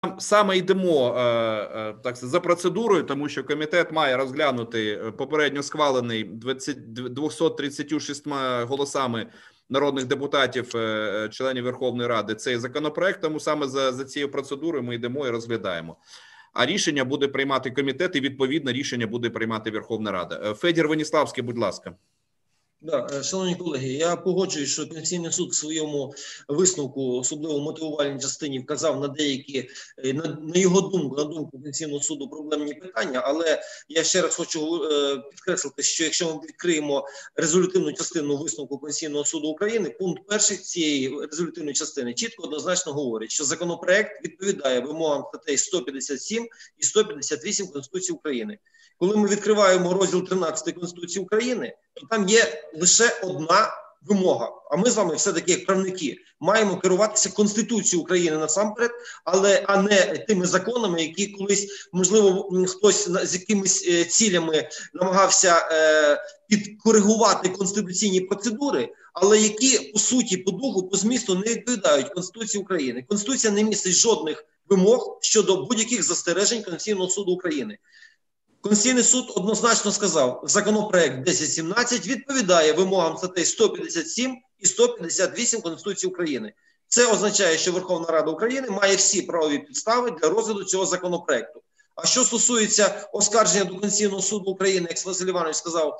саме йдемо так за процедурою, тому що комітет має розглянути попередньо схвалений 236 голосами народних депутатів, членів Верховної Ради, цей законопроект. Тому саме за цією процедурою ми йдемо і розглядаємо. А рішення буде приймати комітет, і відповідне рішення буде приймати Верховна Рада. Федір Веніславський, будь ласка. Да, шановні колеги, я погоджуюсь, що Конституційний суд в своєму висновку, особливо в мотивувальній частині, вказав на деякі, на його думку, на думку Конституційного суду, проблемні питання, але я ще раз хочу підкреслити, що якщо ми відкриємо резолютивну частину висновку Конституційного суду України, пункт 1 цієї резолютивної частини чітко однозначно говорить, що законопроект відповідає вимогам статей 157 і 158 Конституції України. Коли ми відкриваємо розділ 13 Конституції України, то там є лише одна вимога. А ми з вами все-таки, як правники, маємо керуватися Конституцією України насамперед, а не тими законами, які колись, можливо, хтось з якимись цілями намагався підкоригувати конституційні процедури, але які, по суті, по духу, по змісту не відповідають Конституції України. Конституція не містить жодних вимог щодо будь-яких застережень Конституційного суду України. Конституційний суд однозначно сказав, законопроект 1017 відповідає вимогам статей 157 і 158 Конституції України. Це означає, що Верховна Рада України має всі правові підстави для розгляду цього законопроекту. А що стосується оскарження до Конституційного суду України, як Василь Іванович сказав,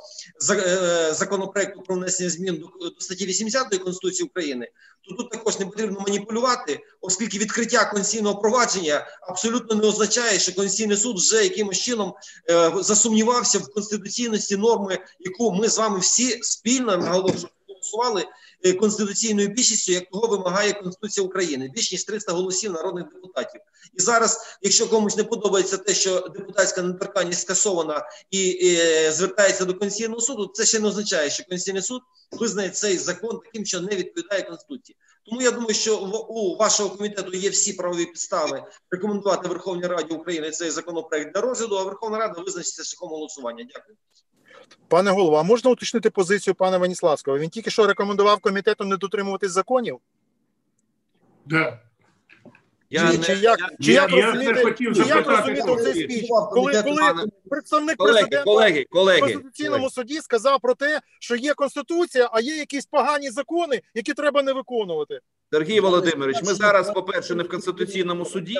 законопроекту про внесення змін до статті 80 Конституції України, то тут також не потрібно маніпулювати, оскільки відкриття конституційного провадження абсолютно не означає, що Конституційний суд вже якимось чином засумнівався в конституційності норми, яку ми з вами всі спільно голосували конституційною більшістю, як того вимагає Конституція України. Більш ніж 300 голосів народних депутатів. І зараз, якщо комусь не подобається те, що депутатська недоторканність скасована і звертається до Конституційного суду, це ще не означає, що Конституційний суд визнає цей закон таким, що не відповідає Конституції. Тому я думаю, що у вашого комітету є всі правові підстави рекомендувати Верховній Раді України цей законопроект для розгляду, а Верховна Рада визначиться шляхом голосування. Дякую. Пане голово, а можна уточнити позицію пана Веніславського? Він тільки що рекомендував комітету не дотримуватись законів? Да. Як розуміти цей спіч, коли представник президента в Конституційному суді сказав про те, що є Конституція, а є якісь погані закони, які треба не виконувати? Сергій Володимирович, ми зараз, по-перше, не в Конституційному суді.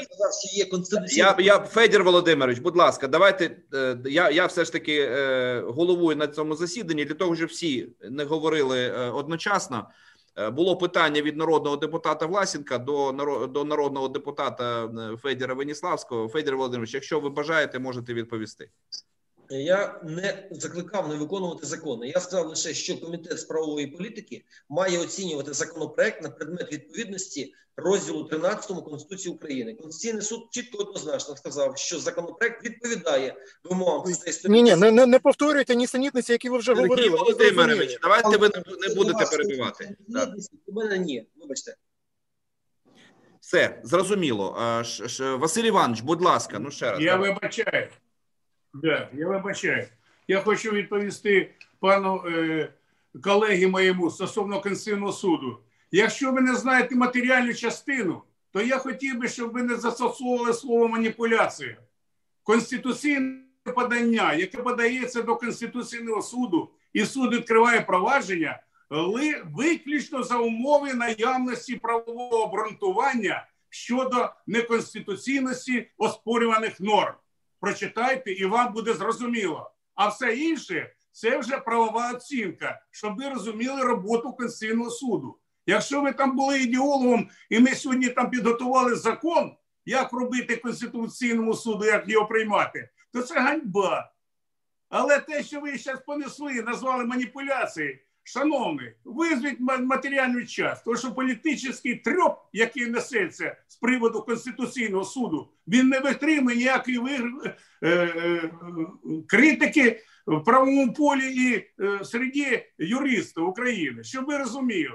Федір Володимирович, будь ласка, давайте, я все ж таки головую на цьому засіданні, для того, щоб всі не говорили одночасно. Було питання від народного депутата Власенка до народного депутата Федіра Веніславського. Федір Володимирович, якщо ви бажаєте, можете відповісти. Я не закликав не виконувати закони. Я сказав лише, що Комітет з правової політики має оцінювати законопроект на предмет відповідності розділу 13 Конституції України. Конституційний суд чітко однозначно сказав, що законопроект відповідає вимогам статей 150. Не повторюйте нісенітниці, які ви вже говорили. Сергій Володимирович, давайте ви не будете перебивати. У мене ні, вибачте. Все, зрозуміло. Василь Іванович, будь ласка, ну ще раз. Я вибачаю. Да, я вибачаю. Я хочу відповісти пану колегі моєму стосовно Конституційного суду. Якщо ви не знаєте матеріальну частину, то я хотів би, щоб ви не застосовували слово маніпуляція. Конституційне подання, яке подається до Конституційного суду, і суд відкриває провадження, виключно за умови наявності правового обґрунтування щодо неконституційності оспорюваних норм. Прочитайте, і вам буде зрозуміло. А все інше – це вже правова оцінка, щоб ви розуміли роботу Конституційного суду. Якщо ви там були ідеологом, і ми сьогодні там підготували закон, як робити Конституційному суду, як його приймати, то це ганьба. Але те, що ви зараз понесли, назвали маніпуляцією, шановний, визвіть матеріальну частину, тому що політичний трьоп, який несеться з приводу Конституційного суду, він не витримує ніякої критики в правовому полі і серед юристів України, щоб ви розуміли.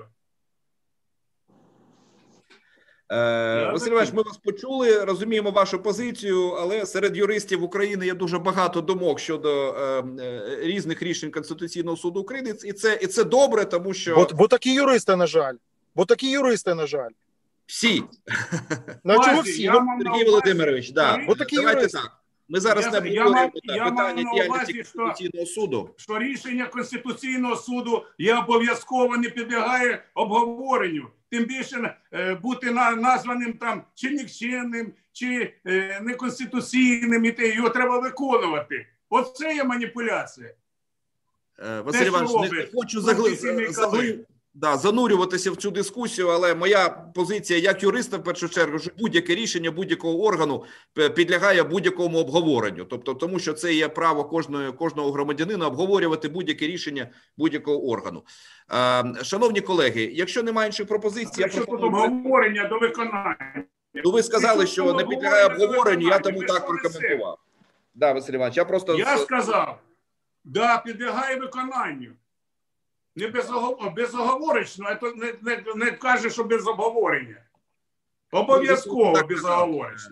Василь Іванович, ми вас почули, розуміємо вашу позицію, але серед юристів України є дуже багато думок щодо різних рішень Конституційного суду України, і це добре, тому що... Бо такі юристи, на жаль. Всі. Ну, а чого Бачите, всі? я Ну, мав на Сергій увазі- Володимирович, да. От такі Давайте юристи. так. Ми зараз не Я обговорюємо мав на питання діяльності увазі, що- Конституційного суду. що рішення Конституційного суду є обов'язково, не підлягає обговоренню. Тим більше бути названим там чи нікчемним, чи неконституційним, і його треба виконувати. Оце є маніпуляція. Василь що Іванович, не робить хочу професійний колег. занурюватися в цю дискусію, але моя позиція як юриста, в першу чергу, що будь-яке рішення будь-якого органу підлягає будь-якому обговоренню. Тобто, тому що це є право кожного громадянина обговорювати будь-яке рішення будь-якого органу. Шановні колеги, якщо немає інших пропозицій, я Якщо тут пропоную... обговорення до виконання. Ну, ви сказали, що не підлягає обговоренню, я тому Ви так що несете? прокоментував. Да, Василь Іванович, я просто... Я сказав, да, підлягає виконанню. Не безоговоречно, а то не каже, що без обговорення. Обов'язково Так, безоговоречно.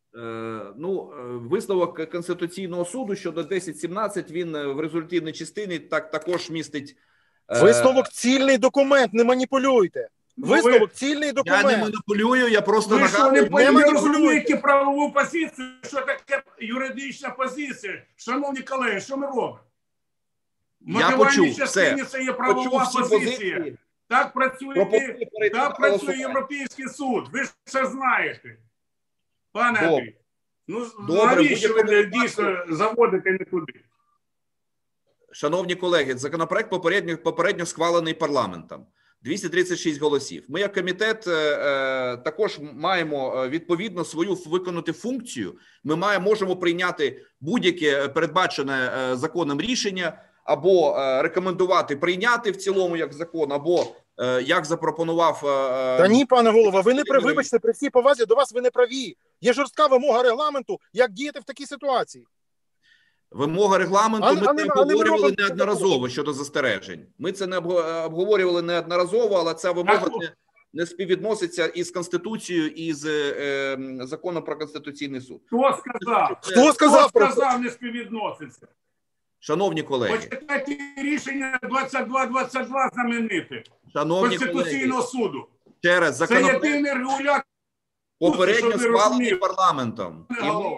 Висновок Конституційного суду щодо 10.17, він в резолютивній частині також містить... Висновок цільний документ, не маніпулюйте. Висновок цільний Я документ. не маніпулюю, я просто Ви що, нагадую... не розумієте правову позицію? Що таке юридична позиція? Шановні колеги, що ми робимо? Я почув, частині все. це є правова Почув всі позиція. позиції. Так працює, Пропоную перейти так до працює голосування. Європейський суд. Ви ж це знаєте. Пане Добре. Андрій, ну Добре, навіщо ви будь-якому дійсно заводите не туди? Шановні колеги, законопроект попередньо схвалений парламентом. 236 голосів. Ми як комітет також маємо відповідно свою виконати функцію. Ми можемо прийняти будь-яке передбачене законом рішення, або рекомендувати прийняти в цілому як закон, або як запропонував... Та ні, пане голова, ви не вибачте, при всій повазі до вас ви не праві. Є жорстка вимога регламенту, як діяти в такій ситуації. Вимога регламенту ми це обговорювали неодноразово щодо застережень. Ми це не обговорювали неодноразово, але ця вимога не співвідноситься із Конституцією, і з законом про Конституційний суд. Хто сказав? Хто сказав про це? Хто сказав, не співвідноситься? Шановні колеги. Почитайте рішення 2222 знамените. Шановні Конституційного колеги, суду. через Це законопроект єдиний регулятор. попередньо щоб ви схвалений розуміли. парламентом.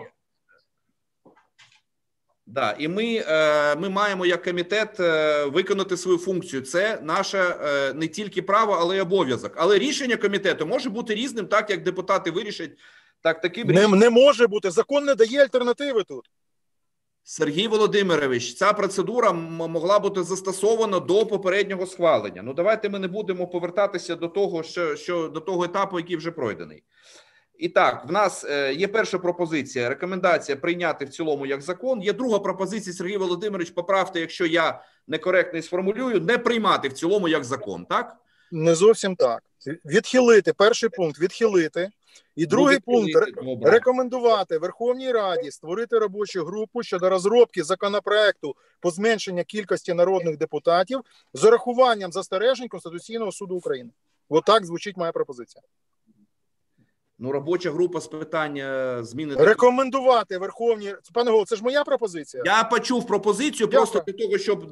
І ми маємо як комітет виконати свою функцію. Це наше не тільки право, але й обов'язок. Але рішення комітету може бути різним, так як депутати вирішать. Таким рішенням. Не може бути. Закон не дає альтернативи тут. Сергій Володимирович, ця процедура могла бути застосована до попереднього схвалення. Ну, давайте ми не будемо повертатися до того, до того етапу, який вже пройдений. І так, в нас є перша пропозиція, рекомендація прийняти в цілому як закон. Є друга пропозиція, Сергій Володимирович, поправте, якщо я некоректно сформулюю, не приймати в цілому як закон, так? Не зовсім так. Відхилити, перший пункт відхилити. І другий пункт рекомендувати Верховній Раді створити робочу групу щодо розробки законопроекту по зменшенню кількості народних депутатів з урахуванням застережень Конституційного суду України. Отак звучить моя пропозиція. Ну, робоча група з питання зміни... Рекомендувати Верховній... Пане Голово, це ж моя пропозиція. Я почув пропозицію. Дякую. Просто для того, щоб...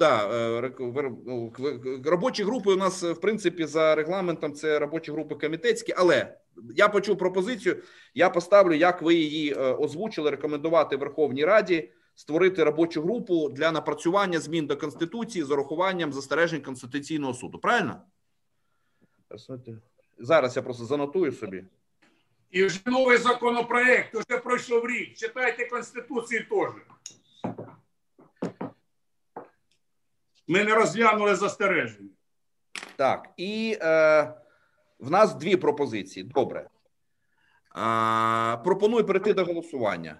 робочі групи у нас, в принципі, за регламентом це робочі групи комітетські, але я почув пропозицію, я поставлю, як ви її озвучили, рекомендувати Верховній Раді створити робочу групу для напрацювання змін до Конституції з урахуванням застережень Конституційного суду. Правильно? Зараз я просто занотую собі. І вже новий законопроект, вже пройшов рік. Читайте Конституцію теж. Ми не розглянули застереження. Так, і в нас дві пропозиції. Добре. Пропоную перейти до голосування.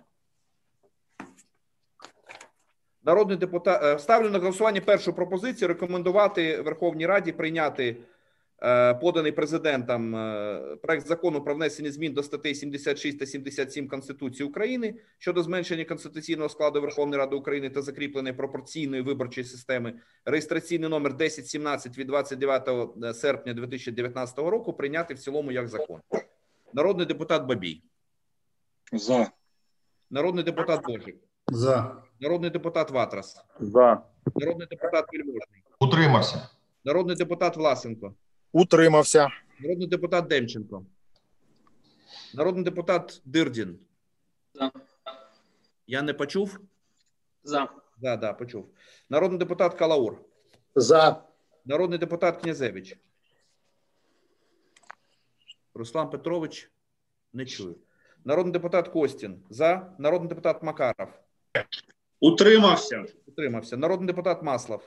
Народний депутат... Ставлю на голосування першу пропозицію рекомендувати Верховній Раді прийняти поданий президентом проект закону про внесення змін до статей 76 та 77 Конституції України щодо зменшення конституційного складу Верховної Ради України та закріпленої пропорційної виборчої системи, реєстраційний номер 1017 від 29 серпня 2019 року прийняти в цілому як закон. Народний депутат Бабій. За. Народний депутат Божик. За. Народний депутат Ватрас. За. Народний депутат Вельможний. Утримався. Народний депутат Власенко. Утримався. Народний депутат Демченко. Народний депутат Дирдін. За. Я не почув? За. Да, почув. Народний депутат Калаур. За. Народний депутат Князевич. Руслан Петрович, не чую. Народний депутат Костін. За. Народний депутат Макаров. Утримався. Утримався. Народний депутат Маслов.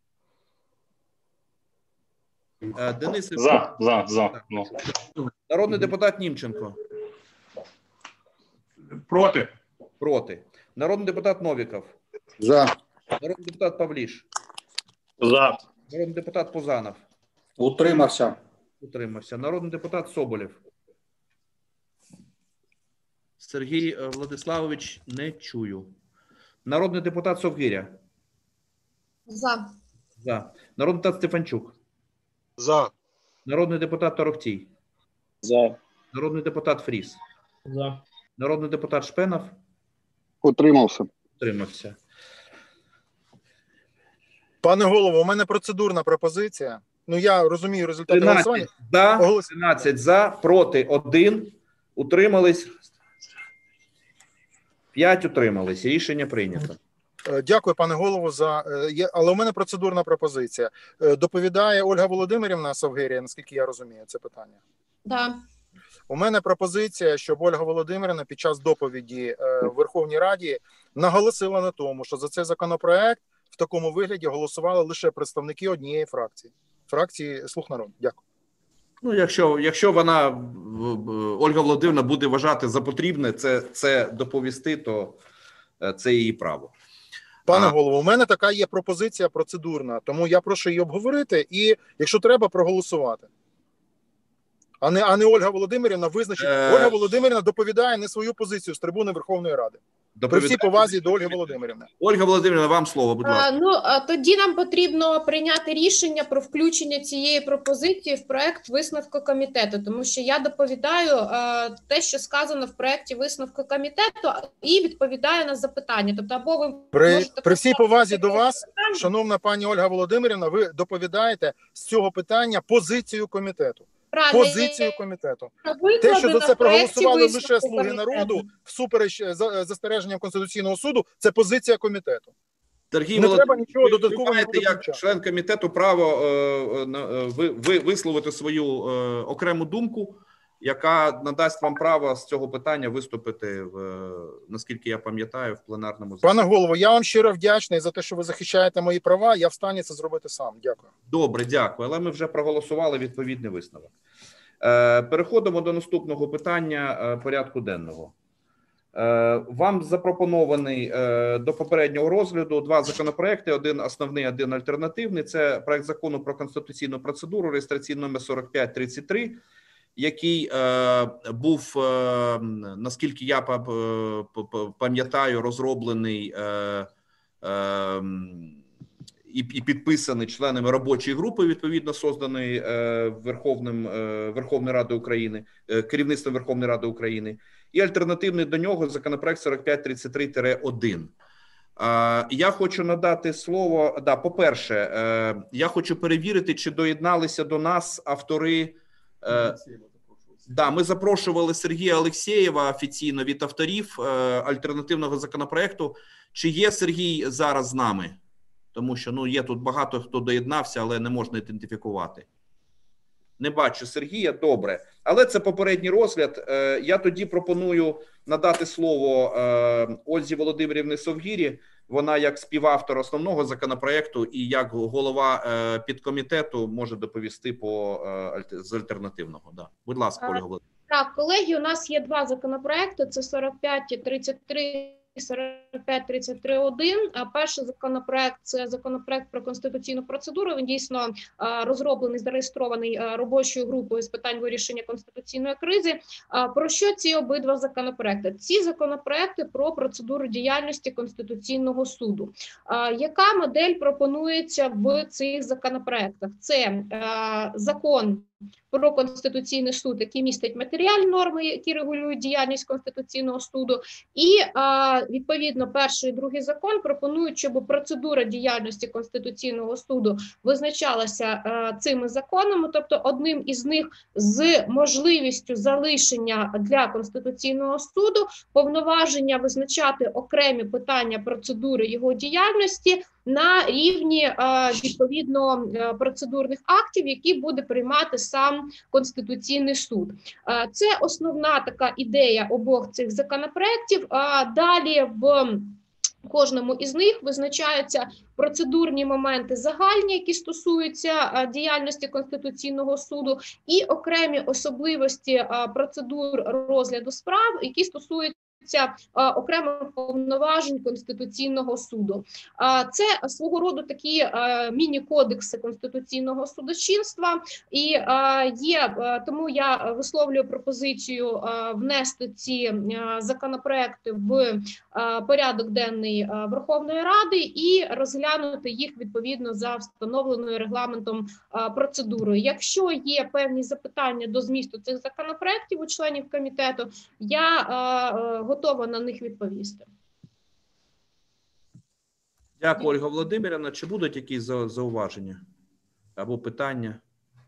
Денис. За. Ну. Народний депутат Німченко. Проти. Проти. Народний депутат Новіков. За. Народний депутат Павліш. За. Народний депутат Пузанов. Утримався. Утримався. Народний депутат Соболєв. Сергій Владиславович, не чую. Народний депутат Совгиря. За. За. Народний депутат Стефанчук. За. Народний депутат Торохтій. За. Народний депутат Фріс. За. Народний депутат Шпенов. Утримався. Утримався. Пане голово, у мене процедурна пропозиція. Ну, я розумію результати 13 голосування. за, 13 за, проти 1, утримались 5 утримались. Рішення прийнято. Дякую, пане голово, але у мене процедурна пропозиція. Доповідає Ольга Володимирівна Совгиря, наскільки я розумію це питання. Да. У мене пропозиція, щоб Ольга Володимирівна під час доповіді в Верховній Раді наголосила на тому, що за цей законопроект в такому вигляді голосували лише представники однієї фракції «Слуг народу». Дякую. Ну, якщо вона, Ольга Володимирівна, буде вважати за потрібне це доповісти, то це її право. Пане голово, у мене така є пропозиція процедурна, тому я прошу її обговорити і, якщо треба, проголосувати. А не Ольга Володимирівна визначить. Ольга Володимирівна доповідає не свою позицію з трибуни Верховної Ради. При всій повазі до Ольги Володимирівни. Ольга Володимирівна, вам слово, будь ласка. Тоді нам потрібно прийняти рішення про включення цієї пропозиції в проект висновку комітету, тому що я доповідаю те, що сказано в проекті висновку комітету, і відповідаю на запитання. Тобто, або ви при всій повазі до вас, шановна пані Ольга Володимирівна, ви доповідаєте з цього питання позицію комітету. Позицію комітету. Те, що за це проголосували лише «Слуги народу» всупереч застереженням Конституційного суду, це позиція комітету. Сергій не треба нічого додаткового. Ви маєте як член комітету право висловити свою окрему думку, яка надасть вам право з цього питання виступити, наскільки я пам'ятаю, в пленарному залі. Пане голово, я вам щиро вдячний за те, що ви захищаєте мої права. Я в стані це зробити сам. Дякую. Добре, дякую. Але ми вже проголосували відповідний висновок. Переходимо до наступного питання порядку денного. Вам запропонований до попереднього розгляду два законопроекти, один основний, один альтернативний. Це проект закону про конституційну процедуру, реєстраційний номер 4533, який був, наскільки я пам'ятаю, розроблений і підписаний членами робочої групи, відповідно созданої Верховною Радою України, керівництвом Верховної Ради України, і альтернативний до нього законопроект 4533-1. Я хочу надати слово, по-перше, я хочу перевірити, чи доєдналися до нас автори. Ми запрошували Сергія Алєксєєва офіційно від авторів альтернативного законопроекту. Чи є Сергій зараз з нами? Тому що є тут багато хто доєднався, але не можна ідентифікувати. Не бачу Сергія, добре. Але це попередній розгляд. Я тоді пропоную надати слово Ользі Володимирівні Совгирі. Вона як співавтор основного законопроекту і як голова підкомітету може доповісти з альтернативного. Да. Будь ласка, Ольга Володимирівна. Так, колеги, у нас є два законопроекти, це 4533 і 4533-1. Перший законопроект – це законопроект про конституційну процедуру. Він дійсно розроблений, зареєстрований робочою групою з питань вирішення конституційної кризи. Про що ці обидва законопроекти? Ці законопроекти про процедуру діяльності Конституційного суду. Яка модель пропонується в цих законопроектах? Це закон про Конституційний суд, який містить матеріальні норми, які регулюють діяльність Конституційного суду, і відповідно перший і другий закон пропонують, щоб процедура діяльності Конституційного суду визначалася цими законами, тобто одним із них з можливістю залишення для Конституційного суду повноваження визначати окремі питання процедури його діяльності на рівні відповідно процедурних актів, які буде приймати сам Конституційний суд. Це основна така ідея обох цих законопроєктів. Далі в кожному із них визначаються процедурні моменти загальні, які стосуються діяльності Конституційного суду, і окремі особливості процедур розгляду справ, які стосуються окремих повноважень Конституційного суду. Це свого роду такі міні-кодекси Конституційного судочинства, і тому я висловлюю пропозицію внести ці законопроекти в порядок денний Верховної Ради і розглянути їх відповідно за встановленою регламентом процедурою. Якщо є певні запитання до змісту цих законопроектів у членів комітету, я готова на них відповісти. Дякую, Ольга Володимирівна. Чи будуть якісь зауваження або питання?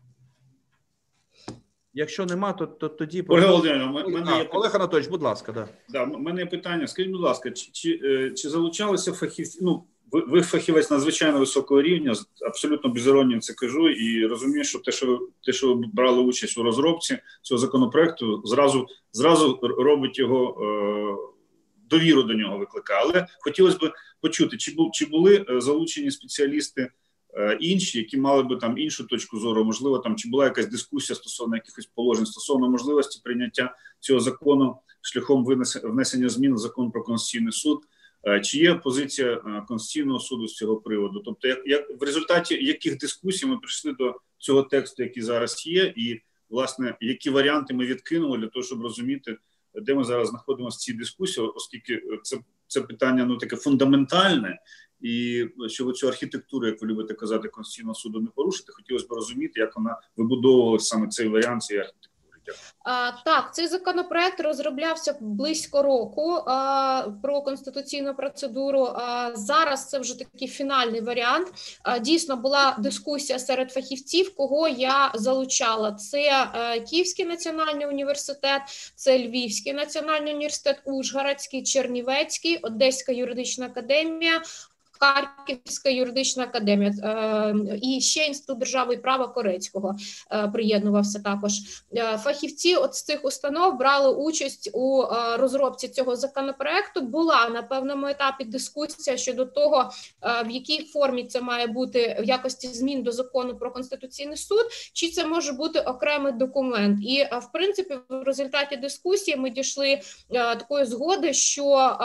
Якщо нема, то тоді... Ольга Володимирівна, Олег Анатолійович, будь ласка. У мене є питання. Скажіть, будь ласка, чи залучалися фахівці? Ну, ви фахівець надзвичайно високого рівня, абсолютно без іронії це кажу, і розумію, що те, що ви брали участь у розробці цього законопроекту, зразу робить його, довіру до нього викликає. Але хотілося б почути, чи були залучені спеціалісти інші, які мали би там іншу точку зору, можливо, там чи була якась дискусія стосовно якихось положень, стосовно можливості прийняття цього закону шляхом внесення змін в закон про Конституційний суд. Чи є позиція Конституційного суду з цього приводу? Тобто, в результаті яких дискусій ми прийшли до цього тексту, який зараз є, і, власне, які варіанти ми відкинули для того, щоб розуміти, де ми зараз знаходимося в цій дискусії, оскільки це питання таке фундаментальне, і щоб цю архітектуру, як ви любите казати, Конституційного суду не порушити, хотілося б розуміти, як вона вибудовувалася, саме цей варіант цієї архітектури. Так, цей законопроект розроблявся близько року про конституційну процедуру. Зараз це вже такий фінальний варіант. Дійсно, була дискусія серед фахівців, кого я залучала. Це Київський національний університет, це Львівський національний університет, Ужгородський, Чернівецький, Одеська юридична академія, Харківська юридична академія і ще Інститут держави і права Корецького приєднувався також. Фахівці з цих установ брали участь у розробці цього законопроекту. Була на певному етапі дискусія щодо того, в якій формі це має бути в якості змін до закону про Конституційний суд, чи це може бути окремий документ. І, в принципі, в результаті дискусії ми дійшли такої згоди, що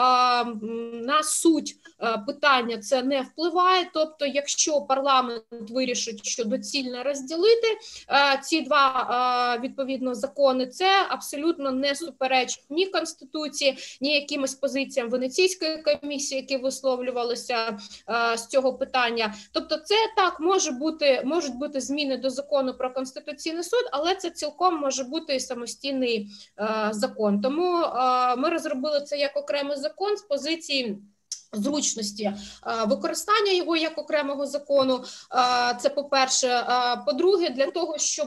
на суть питання це не впливає, тобто якщо парламент вирішить, що доцільно розділити ці два відповідно закони, це абсолютно не суперечить ні Конституції, ні якимось позиціям Венеційської комісії, які висловлювалися з цього питання. Тобто це так, можуть бути зміни до закону про Конституційний суд, але це цілком може бути і самостійний закон. Тому ми розробили це як окремий закон з позиції зручності використання його як окремого закону. Це по-перше. По-друге, для того, щоб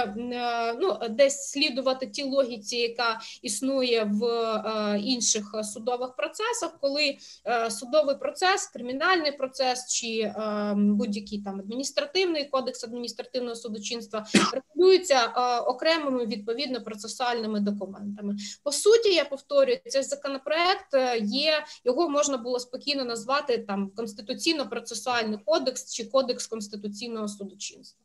десь слідувати тій логіці, яка існує в інших судових процесах, коли судовий процес, кримінальний процес чи будь-який там адміністративний кодекс адміністративного судочинства регулюється окремими відповідно процесуальними документами. По суті, я повторюю, цей законопроект його можна було спокійно назвати там конституційно-процесуальний кодекс чи кодекс конституційного судочинства.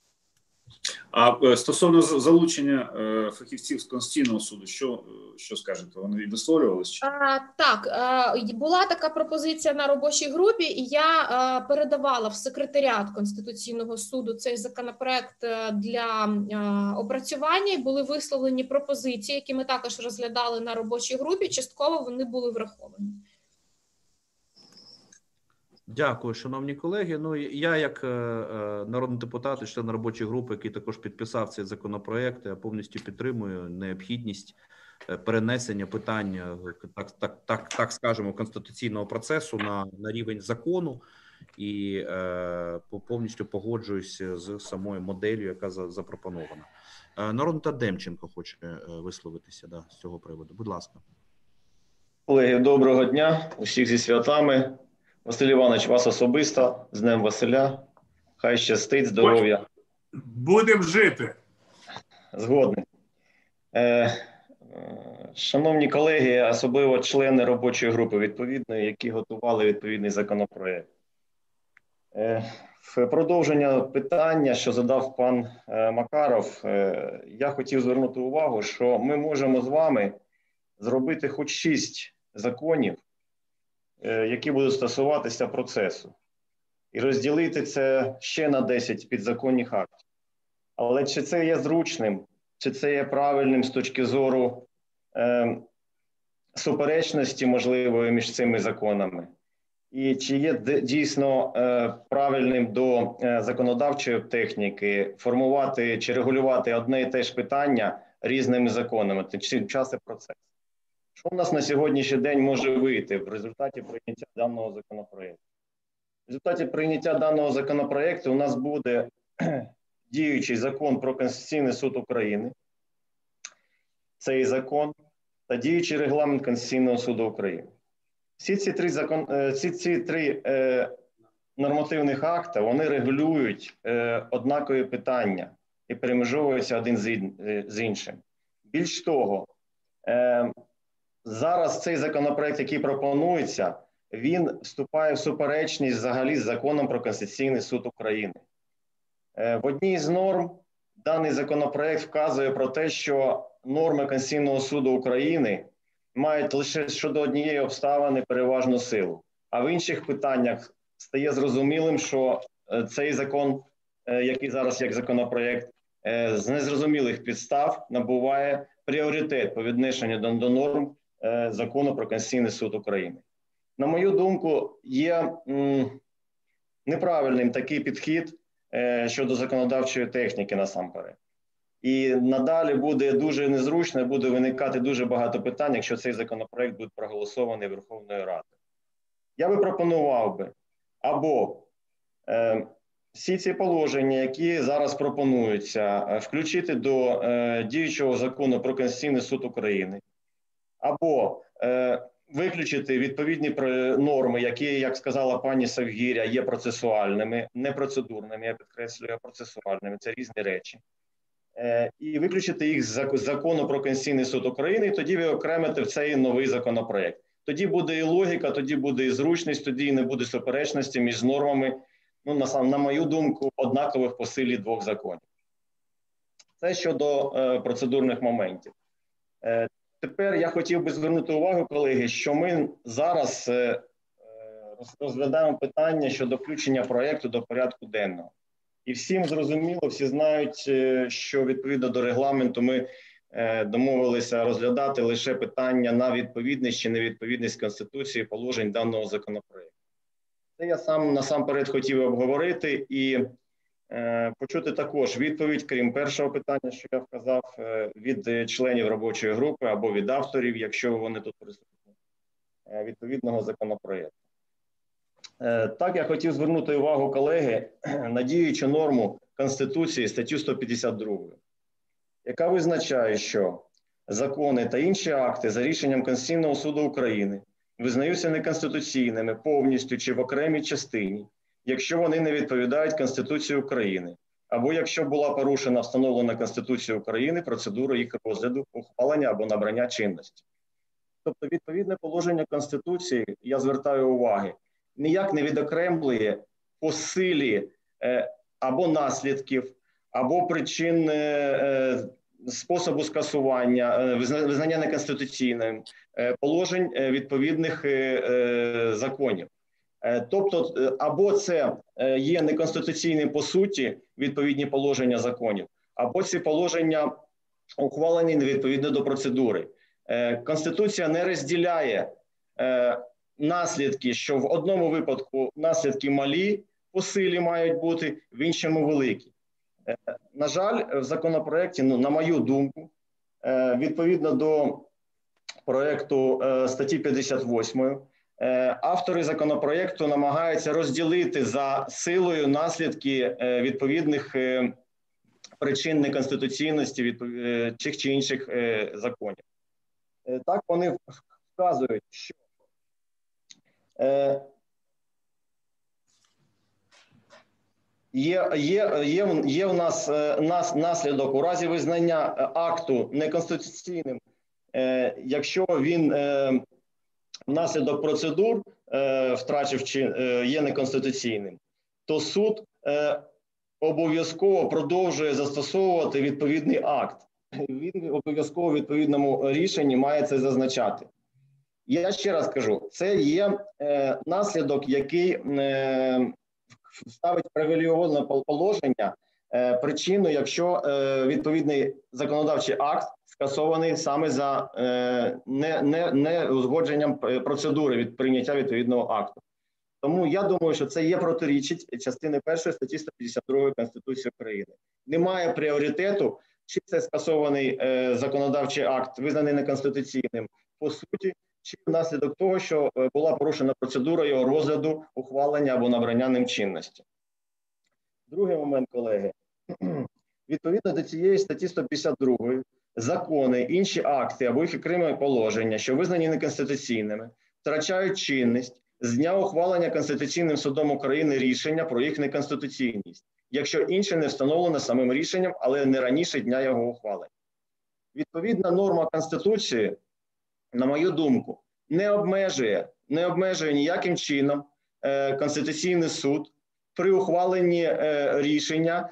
А стосовно залучення фахівців з Конституційного суду, що скажете? Вони висловлювалися? Так, була така пропозиція на робочій групі, і я передавала в секретаріат Конституційного суду цей законопроект для опрацювання, і були висловлені пропозиції, які ми також розглядали на робочій групі, частково вони були враховані. Дякую, шановні колеги. Ну, я як народний депутат і член робочої групи, який також підписав цей законопроект, я повністю підтримую необхідність перенесення питання, так скажемо, конституційного процесу на рівень закону, і повністю погоджуюсь з самою моделлю, яка запропонована. Народний депутат Демченко хоче висловитися з цього приводу. Будь ласка. Колеги, доброго дня, усіх зі святами. Василь Іванович, вас особисто, з Днем Василя. Хай щастить, здоров'я. Будемо жити. Згодний. Шановні колеги, особливо члени робочої групи відповідної, які готували відповідний законопроект. В продовження питання, що задав пан Макаров, я хотів звернути увагу, що ми можемо з вами зробити хоч 6 законів, які будуть стосуватися процесу, і розділити це ще на 10 підзаконних актів. Але чи це є зручним, чи це є правильним з точки зору суперечності можливої між цими законами? І чи є дійсно правильним до законодавчої техніки формувати чи регулювати одне і те ж питання різними законами, чим час і процес? Що у нас на сьогоднішній день може вийти в результаті прийняття даного законопроекту? В результаті прийняття даного законопроекту у нас буде діючий закон про Конституційний суд України, цей закон та діючий регламент Конституційного суду України. Всі ці три нормативних акти, вони регулюють однакові питання і перемежовуються один з іншим. Більш того, зараз цей законопроект, який пропонується, він вступає в суперечність взагалі з законом про Конституційний суд України. В одній з норм даний законопроект вказує про те, що норми Конституційного суду України мають лише щодо однієї обставини переважну силу. А в інших питаннях стає зрозумілим, що цей закон, який зараз як законопроект, з незрозумілих підстав набуває пріоритет по відношенню до норм закону про Конституційний суд України. На мою думку, є неправильним такий підхід щодо законодавчої техніки насамперед. І надалі буде дуже незручно, буде виникати дуже багато питань, якщо цей законопроект буде проголосований Верховною Радою. Я би пропонував або всі ці положення, які зараз пропонуються, включити до діючого закону про Конституційний суд України, або виключити відповідні норми, які, як сказала пані Совгиря, є процесуальними, не процедурними, я підкреслюю, а процесуальними, це різні речі. І виключити їх з закону про Конституційний суд України, і тоді виокремити в цей новий законопроект. Тоді буде і логіка, тоді буде і зручність, тоді і не буде суперечності між нормами, на мою думку, однакових по силі двох законів. Це щодо процедурних моментів. Тепер я хотів би звернути увагу, колеги, що ми зараз розглядаємо питання щодо включення проєкту до порядку денного. І всім зрозуміло, всі знають, що відповідно до регламенту ми домовилися розглядати лише питання на відповідність чи невідповідність Конституції положень даного законопроекту. Це я насамперед хотів обговорити і почути також відповідь, крім першого питання, що я вказав, від членів робочої групи або від авторів, якщо вони тут присутні, відповідного законопроекту. Так, я хотів звернути увагу, колеги, на діючу норму Конституції, статтю 152, яка визначає, що закони та інші акти за рішенням Конституційного суду України визнаються неконституційними повністю чи в окремій частині, якщо вони не відповідають Конституції України, або якщо була порушена встановлена Конституцією України процедура їх розгляду, ухвалення або набрання чинності. Тобто відповідне положення Конституції, я звертаю увагу, ніяк не відокремлює по силі або наслідків, або причин способу скасування, визнання неконституційним положень відповідних законів. Тобто, або це є неконституційним по суті відповідні положення законів, або ці положення ухвалені невідповідно до процедури. Конституція не розділяє наслідки, що в одному випадку наслідки малі по силі мають бути, в іншому великі. На жаль, в законопроекті, на мою думку, відповідно до проекту статті 58, автори законопроекту намагаються розділити за силою наслідки відповідних причин неконституційності тих чи інших законів. Так вони вказують, що є в нас наслідок у разі визнання акту неконституційним, якщо він внаслідок процедур втратив чи є неконституційним, то суд обов'язково продовжує застосовувати відповідний акт. Він обов'язково в відповідному рішенні має це зазначати. Я ще раз кажу, це є наслідок, який ставить привілейоване положення причину, якщо відповідний законодавчий акт скасований саме за неузгодженням процедури від прийняття відповідного акту. Тому я думаю, що це є протирічить частини 1 статті 152 Конституції України. Немає пріоритету, чи це скасований законодавчий акт, визнаний неконституційним, по суті, чи внаслідок того, що була порушена процедура його розгляду, ухвалення або набрання ним чинності. Другий момент, колеги. Відповідно до цієї статті 152 закони, інші акти або їх окремі положення, що визнані неконституційними, втрачають чинність з дня ухвалення Конституційним судом України рішення про їх неконституційність, якщо інше не встановлено самим рішенням, але не раніше дня його ухвалення. Відповідна норма Конституції, на мою думку, не обмежує ніяким чином Конституційний суд при ухваленні рішення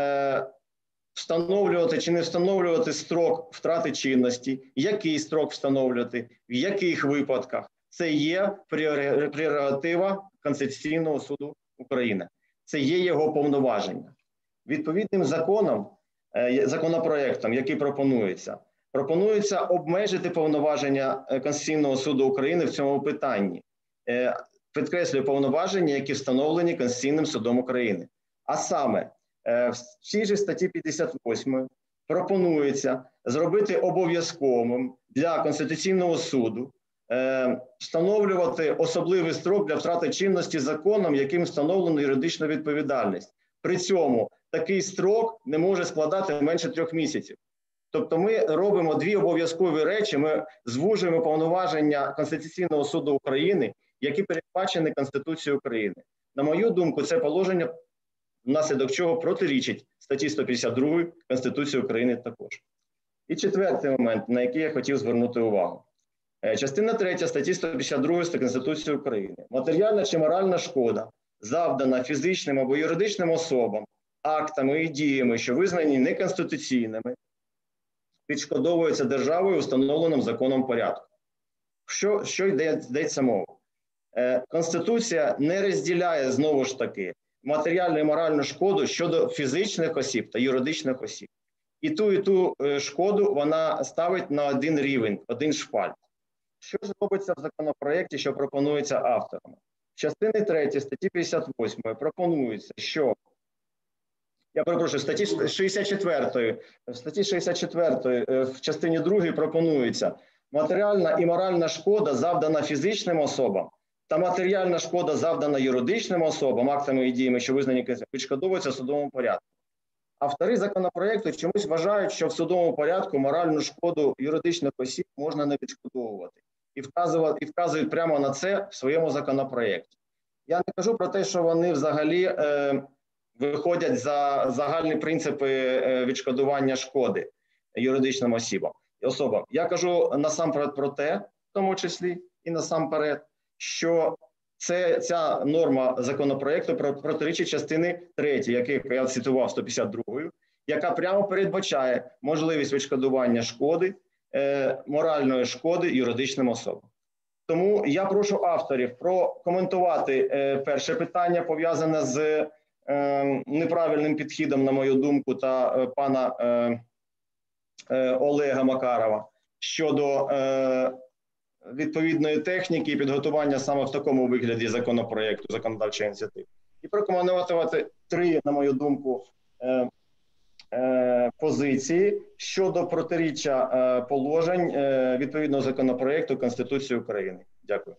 встановлювати чи не встановлювати строк втрати чинності, який строк встановлювати, в яких випадках. Це є прерогатива Конституційного суду України. Це є його повноваження. Відповідним законопроектом, який пропонується обмежити повноваження Конституційного суду України в цьому питанні. Підкреслюю, повноваження, які встановлені Конституційним судом України. А саме, в цій же статті 58 пропонується зробити обов'язковим для Конституційного суду встановлювати особливий строк для втрати чинності законом, яким встановлено юридичну відповідальність. При цьому такий строк не може складати менше 3 місяців. Тобто ми робимо дві обов'язкові речі, ми звужуємо повноваження Конституційного суду України, які передбачені Конституцією України. На мою думку, це положення, внаслідок чого протирічить статті 152 Конституції України також. І четвертий момент, на який я хотів звернути увагу. Частина 3 статті 152 Конституції України. Матеріальна чи моральна шкода, завдана фізичним або юридичним особам, актами і діями, що визнані неконституційними, відшкодовується державою у встановленому законом порядку. Що йдеться мова? Конституція не розділяє, знову ж таки, матеріальну і моральну шкоду щодо фізичних осіб та юридичних осіб. І ту шкоду вона ставить на один рівень, один шпальт. Що ж робиться в законопроєкті, що пропонується авторами? В частині 3 статті 58 пропонується, що, я перепрошую, статті 64 в частині 2 пропонується матеріальна і моральна шкода, завдана фізичним особам, та матеріальна шкода, завдана юридичним особам, актами і діями, що визнані, відшкодовуються в судовому порядку. Автори законопроекту чомусь вважають, що в судовому порядку моральну шкоду юридичних осіб можна не відшкодовувати. І вказують прямо на це в своєму законопроекті. Я не кажу про те, що вони взагалі виходять за загальні принципи відшкодування шкоди юридичним особам. Я кажу насамперед про те, в тому числі і насамперед, що ця норма законопроекту протирічить частини 3, яку я цитував 152, яка прямо передбачає можливість відшкодування шкоди, моральної шкоди юридичним особам. Тому я прошу авторів прокоментувати перше питання, пов'язане з неправильним підходом, на мою думку, та пана Олега Макарова щодо відповідної техніки і підготування саме в такому вигляді законопроекту, законодавчої ініціативи. І прокоментувати 3, на мою думку, позиції щодо протиріччя положень відповідного законопроекту Конституції України. Дякую.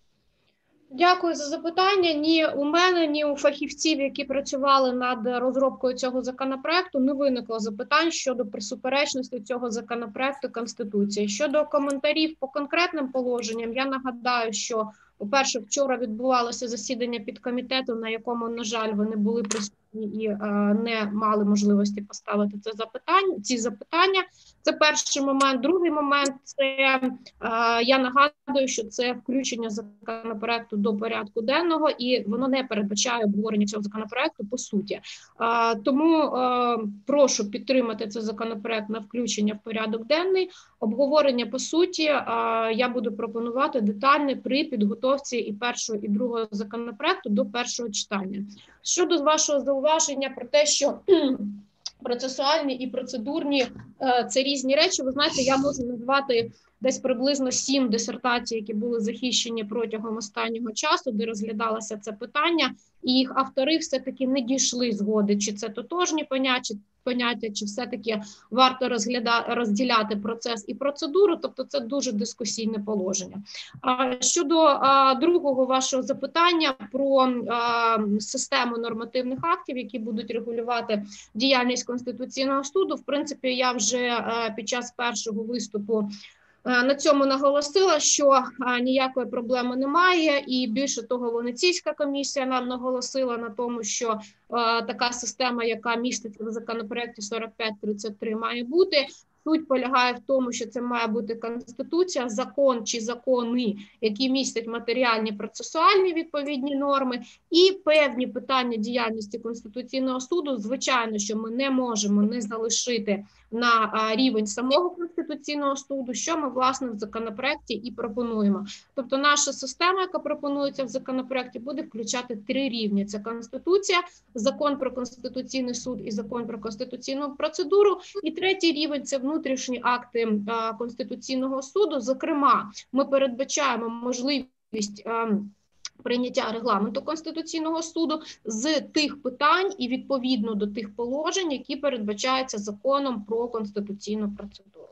Дякую за запитання. Ні у мене, ні у фахівців, які працювали над розробкою цього законопроекту, не виникло запитань щодо суперечності цього законопроекту Конституції. Щодо коментарів по конкретним положенням, я нагадаю, що, по-перше, вчора відбувалося засідання підкомітету, на якому, на жаль, ви не були присутні і не мали можливості поставити ці запитання. Це перший момент. Другий момент – це, я нагадую, що це включення законопроекту до порядку денного, і воно не передбачає обговорення цього законопроекту по суті. Тому прошу підтримати цей законопроект на включення в порядок денний. Обговорення по суті я буду пропонувати детальне при підготовці і першого, і другого законопроекту до першого читання. Щодо вашого зауваження про те, що процесуальні і процедурні – це різні речі, ви знаєте, я можу назвати десь приблизно 7 дисертацій, які були захищені протягом останнього часу, де розглядалося це питання, і їх автори все-таки не дійшли згоди, чи це тотожні поняття, чи все-таки варто розділяти процес і процедуру, тобто це дуже дискусійне положення. Щодо другого вашого запитання про систему нормативних актів, які будуть регулювати діяльність Конституційного суду, в принципі, я вже під час першого виступу на цьому наголосила, що ніякої проблеми немає, і більше того, Венеційська комісія нам наголосила на тому, що така система, яка міститься в законопроекті 4533, має бути. Суть полягає в тому, що це має бути Конституція, закон чи закони, які містять матеріальні процесуальні відповідні норми, і певні питання діяльності Конституційного суду, звичайно, що ми не можемо не залишити на рівень самого Конституційного суду, що ми, власне, в законопроекті і пропонуємо. Тобто наша система, яка пропонується в законопроекті, буде включати 3 рівні. Це Конституція, Закон про Конституційний суд і Закон про конституційну процедуру. І 3-й рівень – це внутрішні акти Конституційного суду. Зокрема, ми передбачаємо можливість прийняття регламенту Конституційного суду з тих питань і відповідно до тих положень, які передбачаються законом про конституційну процедуру.